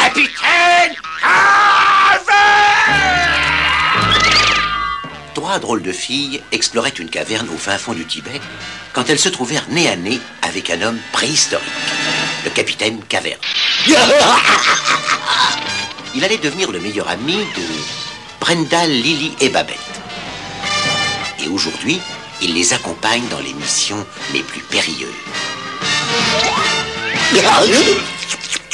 capitaine Caverne! Trois drôles de filles exploraient une caverne au fin fond du Tibet quand elles se trouvèrent nez à nez avec un homme préhistorique, le capitaine Caverne. Il allait devenir le meilleur ami de Brenda, Lily et Babette. Et aujourd'hui, il les accompagne dans les missions les plus périlleuses.